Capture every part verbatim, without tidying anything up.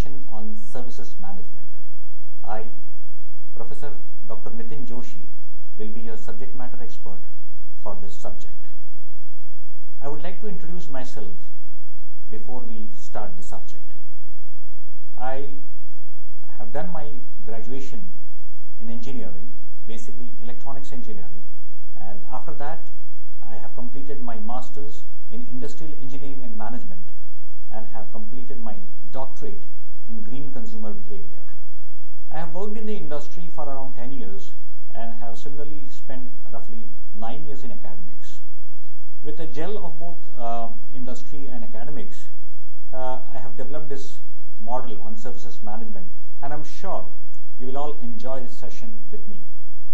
session on services management. I, Professor Doctor Nitin Joshi, will be your subject matter expert for this subject. I would like to introduce myself before we start the subject. I have done my graduation in engineering, basically electronics engineering, and after that I have completed my master's in industrial engineering and management and have completed my doctorate in green consumer behavior. I have worked in the industry for around ten years and have similarly spent roughly nine years in academics. With a gel of both uh, industry and academics, uh, I have developed this model on services management, and I'm sure you will all enjoy this session with me.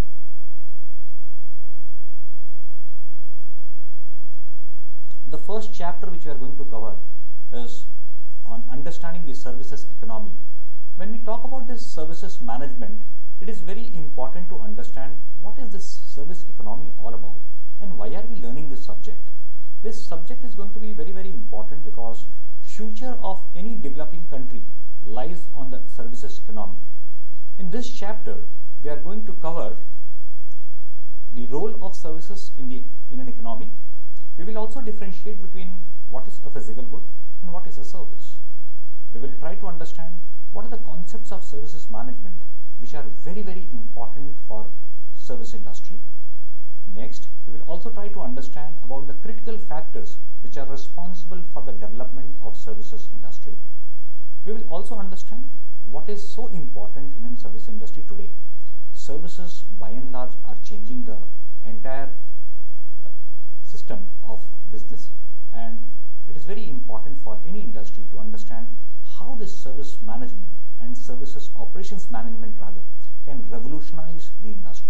The first chapter which we are going to cover is on understanding the services economy. When we talk about this services management, it is very important to understand what is this service economy all about and why are we learning this subject. This subject is going to be very very important because future of any developing country lies on the services economy. In this chapter, we are going to cover the role of services in the in an economy. We will also differentiate between what is a physical good and what is a service. We will try to understand what are the concepts of services management which are very very important for service industry. Next, we will also try to understand about the critical factors which are responsible for the development of services industry. We will also understand what is so important in a service industry today. Services by and large are changing the entire uh, system of business, and it is very important for any industry to understand how this service management and services operations management rather can revolutionize the industry.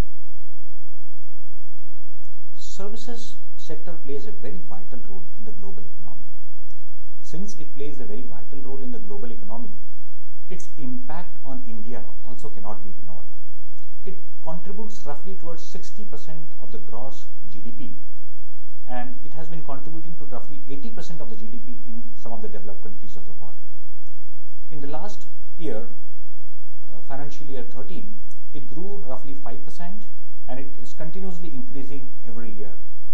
Services sector plays a very vital role in the global economy. Since it plays a very vital role in the global economy, its impact on India also cannot be ignored. It contributes roughly towards sixty percent of the gross G D P, and it has been contributing to roughly eighty percent of the G D P in some of the developed countries of the world. In the last year, uh, financial year thirteen, it grew roughly five percent and it is continuously increasing every year.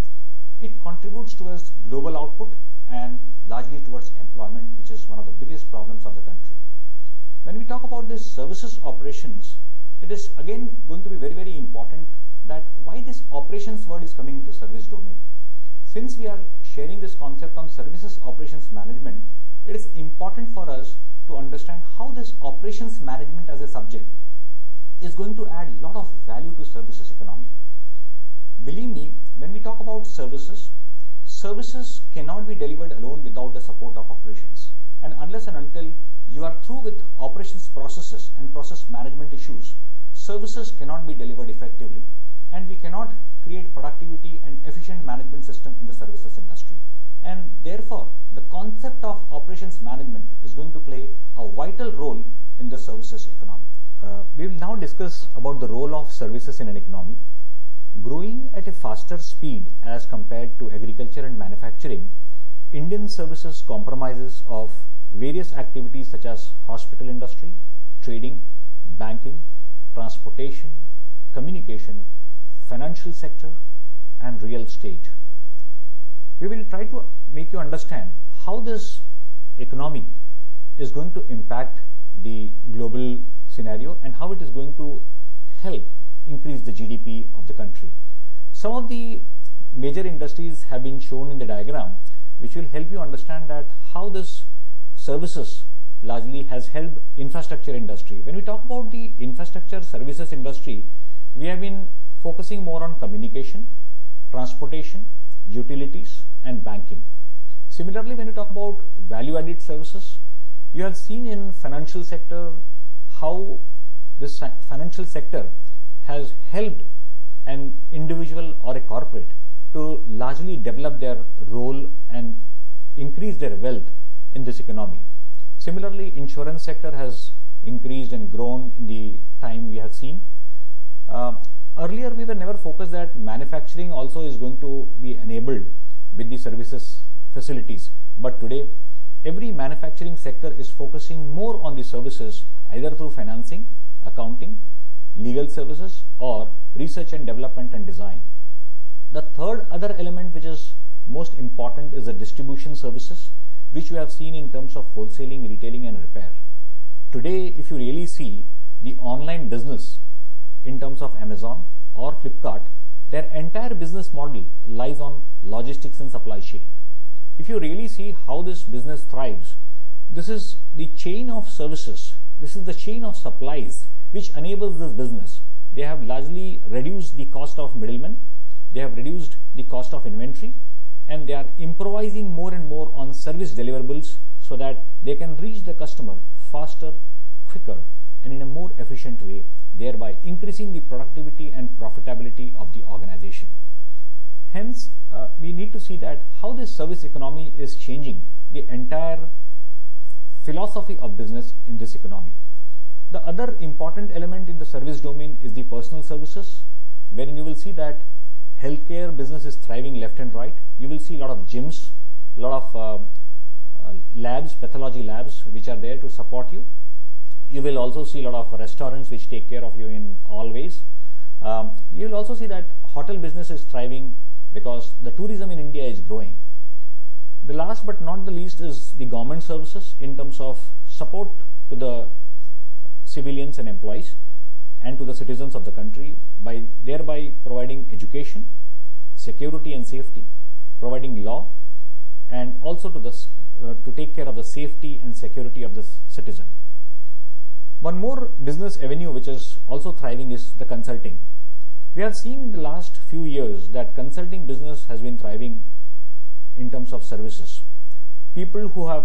It contributes towards global output and largely towards employment, which is one of the biggest problems of the country. When we talk about this services operations, it is again going to be very very important that why this operations word is coming into service domain. Since we are sharing this concept on services operations management, it is important for us to understand how this operations management as a subject is going to add a lot of value to services economy. Believe me, when we talk about services, services cannot be delivered alone without the support of operations. And unless and until you are through with operations processes and process management issues, services cannot be delivered effectively, and we cannot create productivity and efficient management system in the services industry. And therefore, the concept of operations management is going to play a vital role in the services economy. Uh, we will now discuss about the role of services in an economy. Growing at a faster speed as compared to agriculture and manufacturing, Indian services comprises of various activities such as hospital industry, trading, banking, transportation, communication, financial sector, and real estate. We will try to make you understand how this economy is going to impact the global scenario and how it is going to help increase the G D P of the country. Some of the major industries have been shown in the diagram, which will help you understand that how this services largely has helped infrastructure industry. When we talk about the infrastructure services industry, we have been focusing more on communication, transportation, utilities, and banking. Similarly, when you talk about value-added services, you have seen in financial sector how this financial sector has helped an individual or a corporate to largely develop their role and increase their wealth in this economy. Similarly, insurance sector has increased and grown in the time we have seen. Uh, earlier, we were never focused that manufacturing also is going to be enabled with the services facilities, but today every manufacturing sector is focusing more on the services either through financing, accounting, legal services, or research and development and design. The third other element which is most important is the distribution services, which you have seen in terms of wholesaling, retailing and repair. Today, if you really see the online business in terms of Amazon or Flipkart, their entire business model lies on logistics and supply chain. If you really see how this business thrives, this is the chain of services, this is the chain of supplies which enables this business. They have largely reduced the cost of middlemen, they have reduced the cost of inventory, and they are improvising more and more on service deliverables so that they can reach the customer faster, quicker, and in a more efficient way, thereby increasing the productivity and profitability of the organization. Hence, uh, we need to see that how this service economy is changing the entire philosophy of business in this economy. The other important element in the service domain is the personal services, wherein you will see that healthcare business is thriving left and right. You will see a lot of gyms, a lot of uh, uh, labs, pathology labs, which are there to support you. You will also see a lot of restaurants which take care of you in all ways. Um, you will also see that hotel business is thriving because the tourism in India is growing. The last but not the least is the government services in terms of support to the civilians and employees and to the citizens of the country, by thereby providing education, security and safety, providing law, and also to, the, uh, to take care of the safety and security of the citizen. One more business avenue which is also thriving is the consulting. We have seen in the last few years that consulting business has been thriving in terms of services. People who have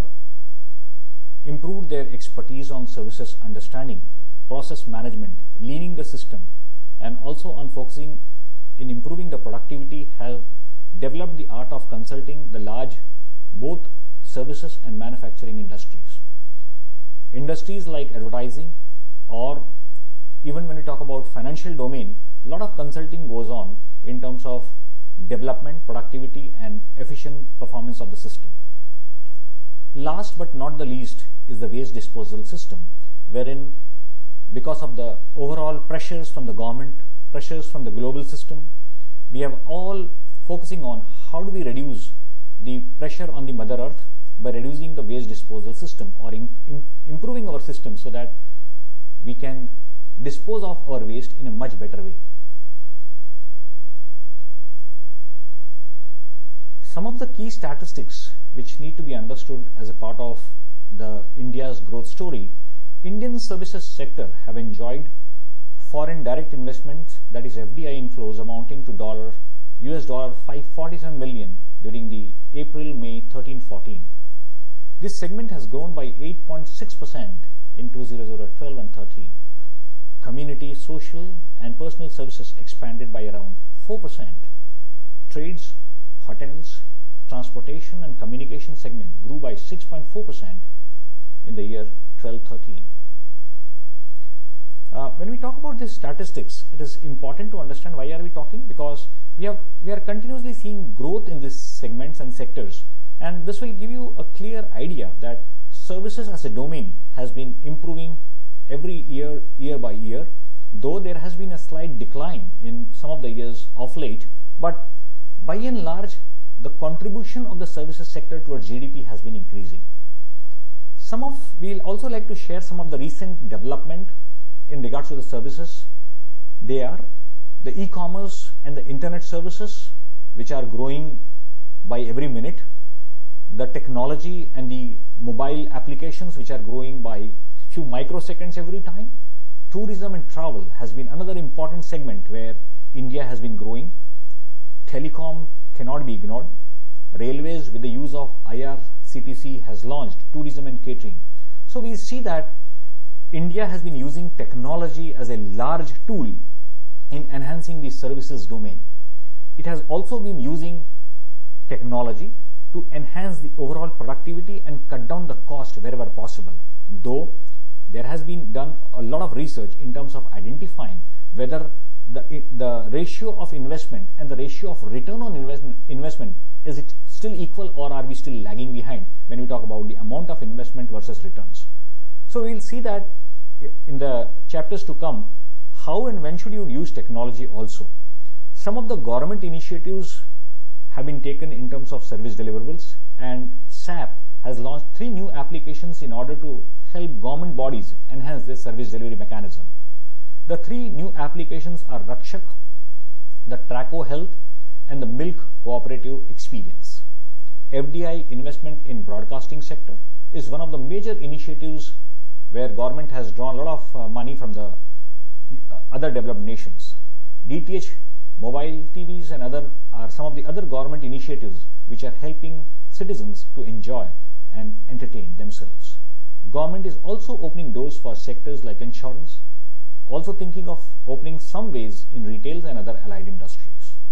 improved their expertise on services understanding, process management, leaning the system, and also on focusing in improving the productivity have developed the art of consulting the large both services and manufacturing industries. Industries like advertising, or even when we talk about financial domain, a lot of consulting goes on in terms of development, productivity and efficient performance of the system. Last but not the least is the waste disposal system, wherein because of the overall pressures from the government, pressures from the global system, we have all focusing on how do we reduce the pressure on the Mother Earth by reducing the waste disposal system or in, in, improving our system so that we can dispose of our waste in a much better way. Some of the key statistics which need to be understood as a part of the India's growth story: Indian services sector have enjoyed foreign direct investments, that is F D I inflows, amounting to dollar U S dollar five hundred forty-seven million during the April-May thirteen fourteen. This segment has grown by eight point six percent in two thousand twelve and thirteen. Community, social and personal services expanded by around four percent. Trades, hotels, transportation and communication segment grew by six point four percent in the year twelve thirteen. Uh, when we talk about these statistics, it is important to understand why are we talking, because we have we are continuously seeing growth in these segments and sectors, and this will give you a clear idea that services as a domain has been improving every year, year by year, though there has been a slight decline in some of the years of late, but by and large, the contribution of the services sector towards G D P has been increasing. Some of, we'll also like to share some of the recent development in regards to the services. They are the e-commerce and the internet services, which are growing by every minute, the technology and the mobile applications, which are growing by few microseconds every time. Tourism and travel has been another important segment where India has been growing. Telecom cannot be ignored. Railways, with the use of I R C T C, has launched tourism and catering. So we see that India has been using technology as a large tool in enhancing the services domain. It has also been using technology to enhance the overall productivity and cut down the cost wherever possible. Though there has been done a lot of research in terms of identifying whether the, the ratio of investment and the ratio of return on investment, investment is it still equal, or are we still lagging behind when we talk about the amount of investment versus returns? So we will see that in the chapters to come, how and when should you use technology also. Some of the government initiatives have been taken in terms of service deliverables, and S A P has launched three new applications in order to help government bodies enhance their service delivery mechanism. The three new applications are Rakshak, the Traco Health, and the Milk Cooperative Experience. F D I investment in broadcasting sector is one of the major initiatives where government has drawn a lot of uh, money from the uh, other developed nations. D T H, mobile T Vs and other are some of the other government initiatives which are helping citizens to enjoy and entertain themselves. Government is also opening doors for sectors like insurance, also thinking of opening some ways in retail and other allied industries.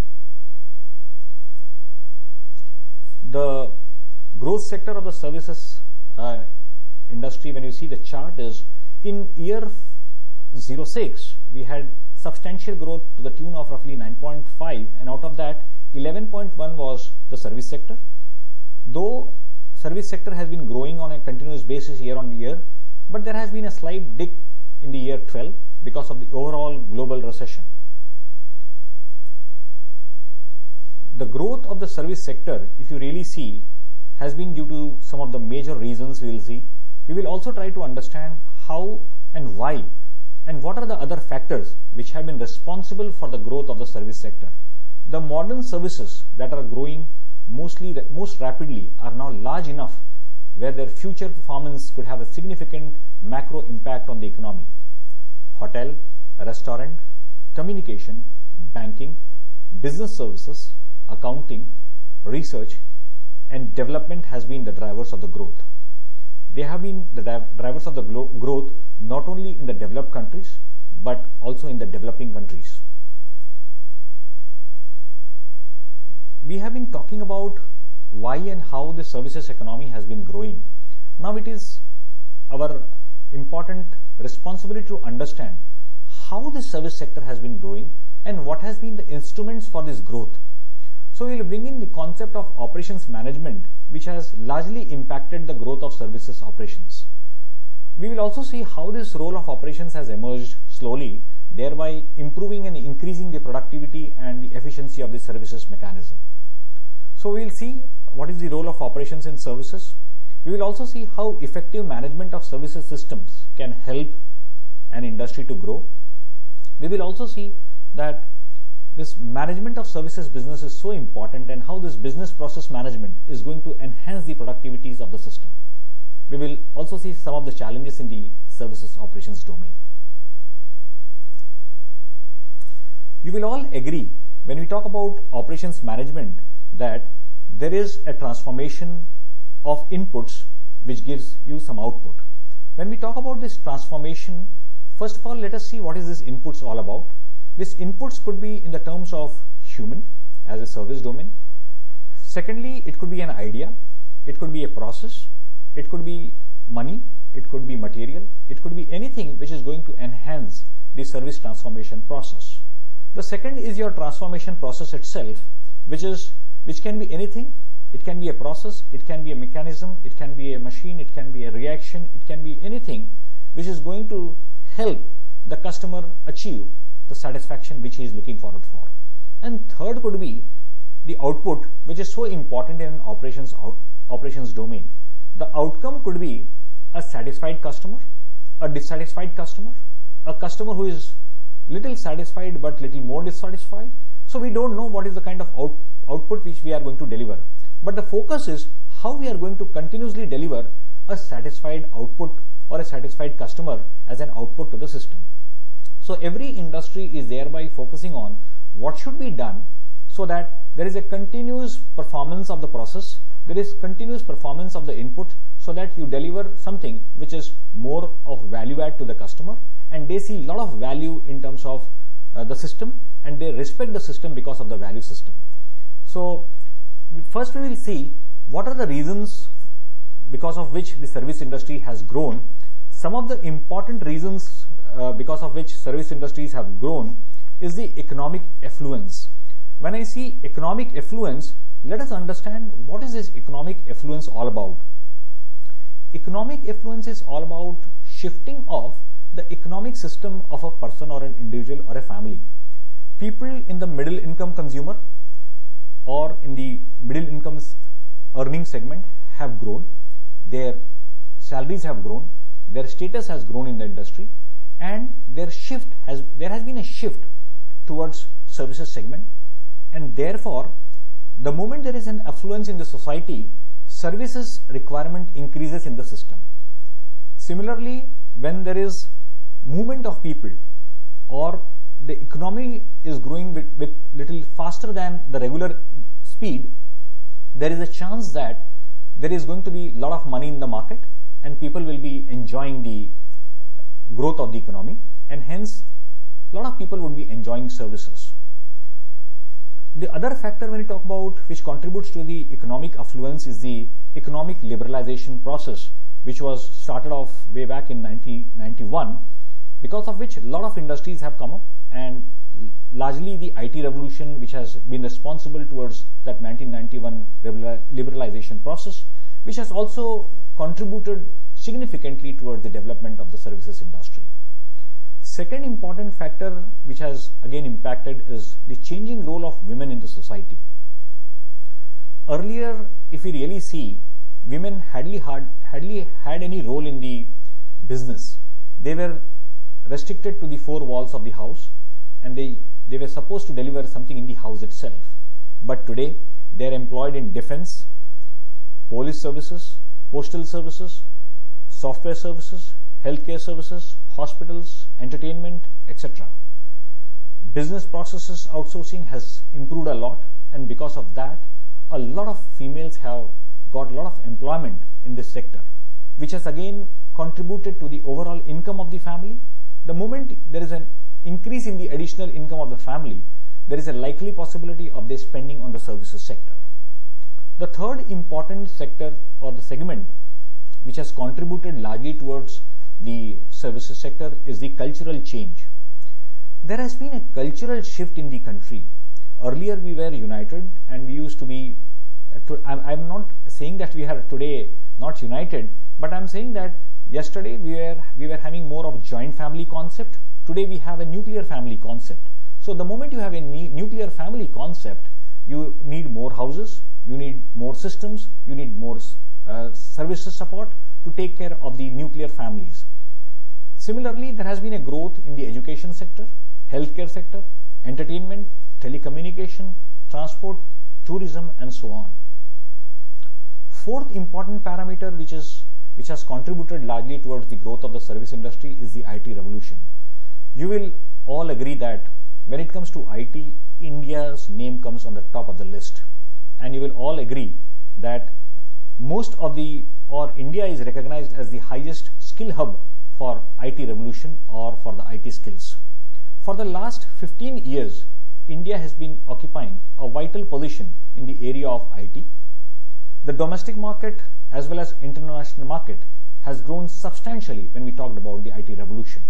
The growth sector of the services uh, industry, when you see the chart, is in year zero six we had substantial growth to the tune of roughly nine point five, and out of that eleven point one was the service sector. Though service sector has been growing on a continuous basis year on year, but there has been a slight dip in the year twelve because of the overall global recession. The growth of the service sector, if you really see, has been due to some of the major reasons we will see. We will also try to understand how and why, and what are the other factors which have been responsible for the growth of the service sector. The modern services that are growing mostly most rapidly are now large enough where their future performance could have a significant macro impact on the economy. Hotel, restaurant, communication, banking, business services, accounting, research, and development has been the drivers of the growth. They have been the drivers of the growth not only in the developed countries but also in the developing countries. We have been talking about why and how the services economy has been growing. Now it is our important responsibility to understand how the service sector has been growing and what has been the instruments for this growth. So we will bring in the concept of operations management, which has largely impacted the growth of services operations. We will also see how this role of operations has emerged slowly, thereby improving and increasing the productivity and the efficiency of the services mechanism. So we will see what is the role of operations in services. We will also see how effective management of services systems can help an industry to grow. We will also see that this management of services business is so important and how this business process management is going to enhance the productivities of the system. We will also see some of the challenges in the services operations domain. You will all agree when we talk about operations management that there is a transformation of inputs which gives you some output. When we talk about this transformation, first of all, let us see what is this inputs all about. This inputs could be in the terms of human as a service domain. Secondly, it could be an idea, it could be a process, it could be money, it could be material, it could be anything which is going to enhance the service transformation process. The second is your transformation process itself, which is which can be anything. It can be a process, it can be a mechanism, it can be a machine, it can be a reaction, it can be anything which is going to help the customer achieve the satisfaction which he is looking forward for. And third could be the output, which is so important in operations out, operations domain. The outcome could be a satisfied customer, a dissatisfied customer, a customer who is little satisfied but little more dissatisfied. So we don't know what is the kind of out, output which we are going to deliver. But the focus is how we are going to continuously deliver a satisfied output or a satisfied customer as an output to the system. So every industry is thereby focusing on what should be done so that there is a continuous performance of the process, there is continuous performance of the input, so that you deliver something which is more of value add to the customer, and they see a lot of value in terms of uh, the system, and they respect the system because of the value system. So first we will see what are the reasons because of which the service industry has grown. Some of the important reasons uh, because of which service industries have grown is the economic affluence. When I see economic affluence, let us understand what is this economic affluence all about. Economic affluence is all about shifting of the economic system of a person or an individual or a family. People in the middle income consumer or in the middle income earning segment have grown, their salaries have grown, their status has grown in the industry, and their shift has there has been a shift towards services segment, and therefore the moment there is an affluence in the society, services requirement increases in the system. Similarly, when there is movement of people or the economy is growing with, with little faster than the regular speed, there is a chance that there is going to be a lot of money in the market and people will be enjoying the growth of the economy, and hence a lot of people would be enjoying services. The other factor when we talk about which contributes to the economic affluence is the economic liberalization process, which was started off way back in nineteen ninety-one, because of which a lot of industries have come up, and largely the I T revolution which has been responsible towards that nineteen ninety-one liberalization process, which has also contributed significantly towards the development of the services industry. Second important factor which has again impacted is the changing role of women in the society. Earlier, if we really see, women hardly had, hardly had any role in the business. They were restricted to the four walls of the house, and they, they were supposed to deliver something in the house itself. But today, they are employed in defense, police services, postal services, software services, healthcare services, hospitals, entertainment, et cetera. Business processes outsourcing has improved a lot, and because of that, a lot of females have got a lot of employment in this sector, which has again contributed to the overall income of the family. The moment there is an increase in the additional income of the family, there is a likely possibility of their spending on the services sector. The third important sector or the segment which has contributed largely towards the services sector is the cultural change. There has been a cultural shift in the country. Earlier we were united and we used to be, uh, to, I'm, I'm not saying that we are today not united, but I'm saying that yesterday we were, we were having more of joint family concept. Today we have a nuclear family concept. So the moment you have a nuclear family concept, you need more houses, you need more systems, you need more uh, services support to take care of the nuclear families. Similarly, there has been a growth in the education sector, healthcare sector, entertainment, telecommunication, transport, tourism, and so on. Fourth important parameter which is which has contributed largely towards the growth of the service industry is the I T revolution. You will all agree that when it comes to I T, India's name comes on the top of the list, and you will all agree that most of the or India is recognized as the highest skill hub for I T revolution or for the I T skills. For the last fifteen years, India has been occupying a vital position in the area of I T. The domestic market as well as international market has grown substantially when we talked about the I T revolution.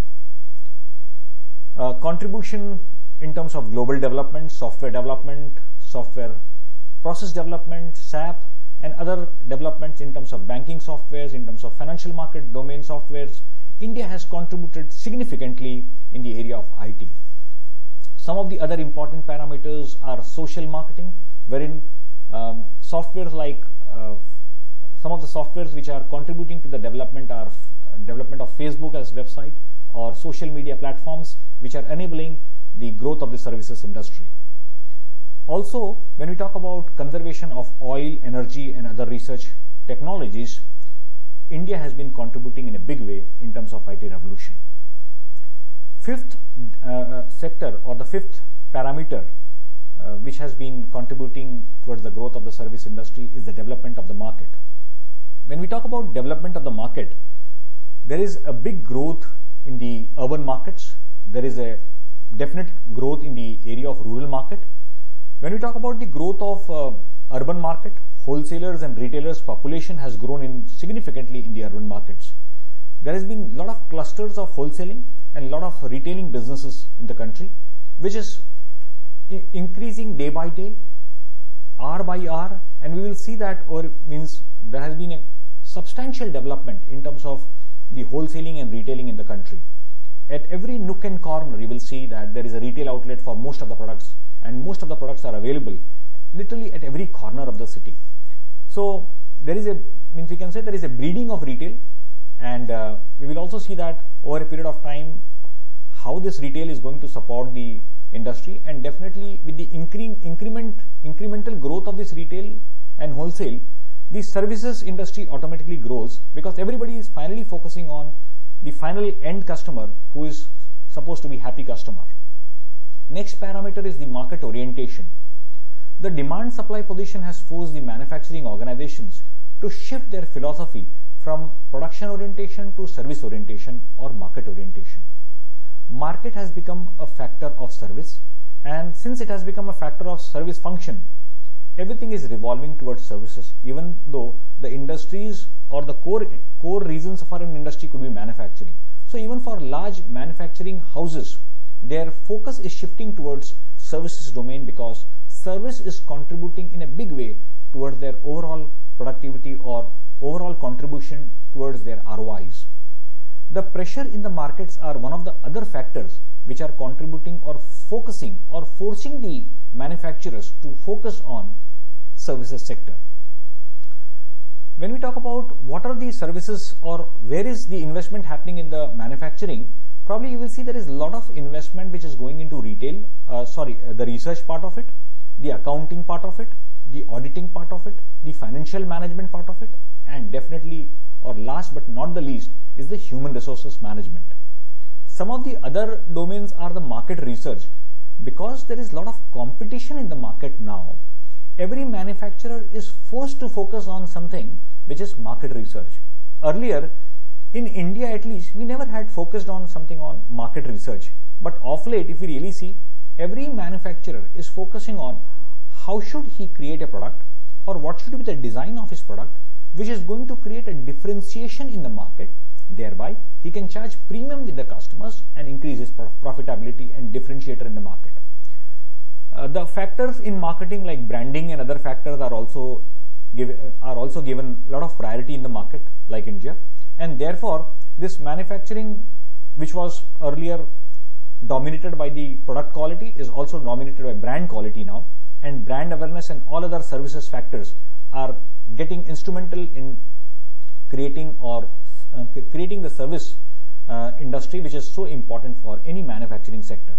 Uh, contribution in terms of global development, software development, software process development, S A P, and other developments in terms of banking softwares, in terms of financial market domain softwares, India has contributed significantly in the area of I T. Some of the other important parameters are social marketing, wherein um, softwares like uh, some of the softwares which are contributing to the development are uh, development of Facebook as website or social media platforms which are enabling the growth of the services industry. Also, when we talk about conservation of oil, energy, and other research technologies, India has been contributing in a big way in terms of I T revolution. Fifth uh, sector or the fifth parameter uh, which has been contributing towards the growth of the service industry is the development of the market. When we talk about development of the market, there is a big growth in the urban markets. There is a definite growth in the area of rural market. When we talk about the growth of uh, urban market, wholesalers and retailers population has grown in significantly in the urban markets. There has been a lot of clusters of wholesaling and a lot of retailing businesses in the country, which is increasing day by day. hour by hour, and we will see that, or means there has been a substantial development in terms of the wholesaling and retailing in the country. At every nook and corner, you will see that there is a retail outlet for most of the products, and most of the products are available literally at every corner of the city. So there is a, means we can say there is a breeding of retail, and uh, we will also see that over a period of time how this retail is going to support the industry, and definitely with the incre increment incremental growth of this retail and wholesale, the services industry automatically grows, because everybody is finally focusing on the final end customer, who is supposed to be happy customer. Next parameter is the market orientation. The demand supply position has forced the manufacturing organizations to shift their philosophy from production orientation to service orientation or market orientation. Market has become a factor of service, and since it has become a factor of service function, everything is revolving towards services, even though the industries or the core core reasons for an industry could be manufacturing. So even for large manufacturing houses, their focus is shifting towards services domain, because service is contributing in a big way towards their overall productivity or overall contribution towards their R O Is. The pressure in the markets are one of the other factors which are contributing or focusing or forcing the manufacturers to focus on services sector. When we talk about what are the services or where is the investment happening in the manufacturing, probably you will see there is a lot of investment which is going into retail, uh, sorry, uh, the research part of it, the accounting part of it, the auditing part of it, the financial management part of it, and definitely, or last but not the least, is the human resources management. Some of the other domains are the market research. Because there is a lot of competition in the market now, every manufacturer is forced to focus on something which is market research. Earlier, in India at least, we never had focused on something on market research. But of late, if we really see, every manufacturer is focusing on how should he create a product, or what should be the design of his product, which is going to create a differentiation in the market. Thereby, he can charge premium with the customers and increase his profitability and differentiator in the market. Uh, the factors in marketing like branding and other factors are also give, uh, are also given a lot of priority in the market like India, and therefore this manufacturing, which was earlier dominated by the product quality, is also dominated by brand quality now, and brand awareness and all other services factors are getting instrumental in creating or uh, creating the service uh, industry, which is so important for any manufacturing sector.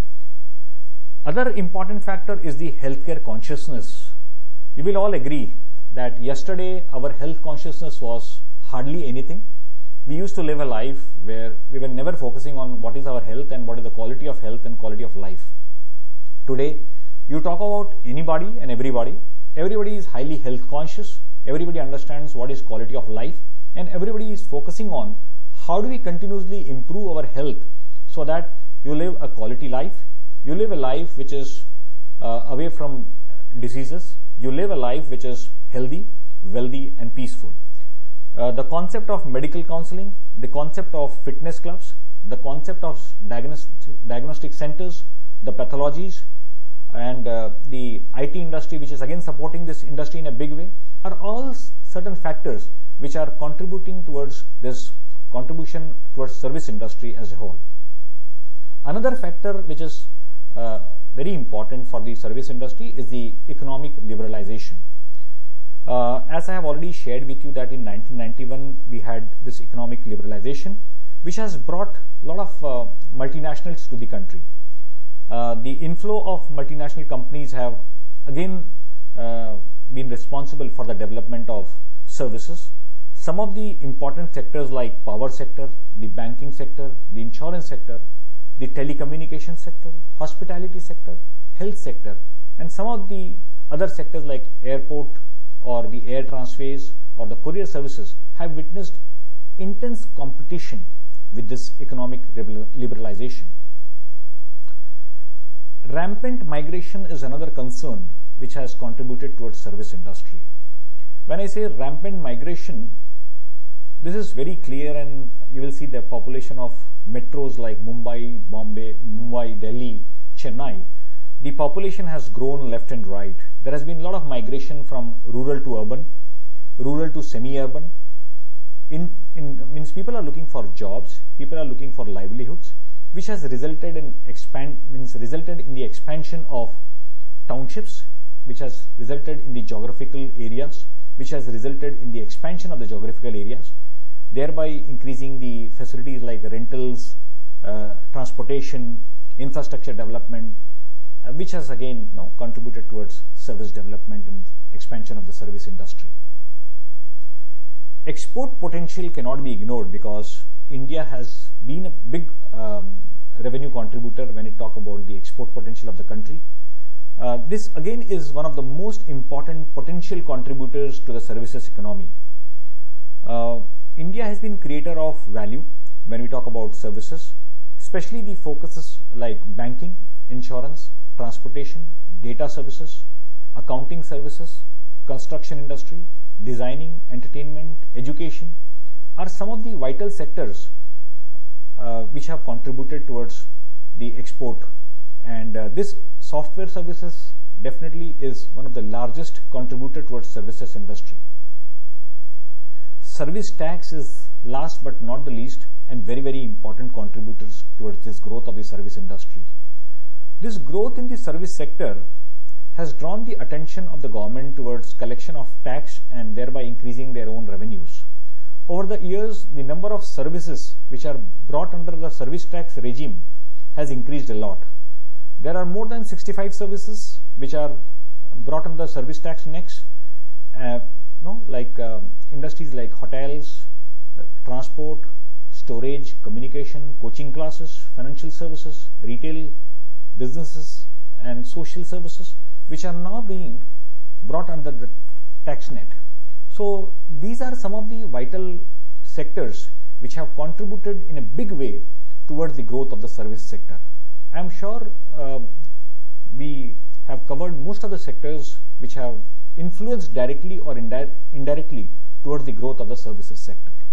Other important factor is the healthcare consciousness. You will all agree that yesterday our health consciousness was hardly anything. We used to live a life where we were never focusing on what is our health and what is the quality of health and quality of life. Today, you talk about anybody and everybody. Everybody is highly health conscious. Everybody understands what is quality of life, and everybody is focusing on how do we continuously improve our health so that you live a quality life. You live a life which is uh, away from diseases. You live a life which is healthy, wealthy, and peaceful. Uh, the concept of medical counseling, the concept of fitness clubs, the concept of diagnostic, diagnostic centers, the pathologies, and uh, the I T industry, which is again supporting this industry in a big way, are all certain factors which are contributing towards this contribution towards service industry as a whole. Another factor which is uh, very important for the service industry is the economic liberalization. Uh, as I have already shared with you that in nineteen ninety-one we had this economic liberalization, which has brought a lot of uh, multinationals to the country. Uh, the inflow of multinational companies have again uh, been responsible for the development of services. Some of the important sectors like power sector, the banking sector, the insurance sector, the telecommunication sector, hospitality sector, health sector, and some of the other sectors like airport or the air transways or the courier services have witnessed intense competition with this economic liberalization. Rampant migration is another concern which has contributed towards service industry. When I say rampant migration, this is very clear, and you will see the population of metros like Mumbai, Bombay, Mumbai, Delhi, Chennai the population has grown left and right. There has been a lot of migration from rural to urban, rural to semi-urban. In, in means people are looking for jobs, people are looking for livelihoods, which has resulted in expand means resulted in the expansion of townships, which has resulted in the geographical areas, which has resulted in the expansion of the geographical areas, thereby increasing the facilities like rentals, uh, transportation, infrastructure development, uh, which has again you know, contributed towards service development and expansion of the service industry. Export potential cannot be ignored because India has been a big um, revenue contributor when it talk about the export potential of the country. Uh, this again is one of the most important potential contributors to the services economy. Uh, India has been creator of value when we talk about services, especially the focuses like banking, insurance, transportation, data services, accounting services, construction industry, designing, entertainment, education are some of the vital sectors uh, which have contributed towards the export, and uh, this software services definitely is one of the largest contributor towards services industry. Service tax is last but not the least and very very important contributors towards this growth of the service industry. This growth in the service sector has drawn the attention of the government towards collection of tax and thereby increasing their own revenues. Over the years, the number of services which are brought under the service tax regime has increased a lot. There are more than sixty-five services which are brought under the service tax next, uh, no, like uh, industries like hotels, uh, transport, storage, communication, coaching classes, financial services, retail, businesses and social services, which are now being brought under the tax net. So these are some of the vital sectors which have contributed in a big way towards the growth of the service sector. I am sure uh, we have covered most of the sectors which have influenced directly or indi indirectly towards the growth of the services sector.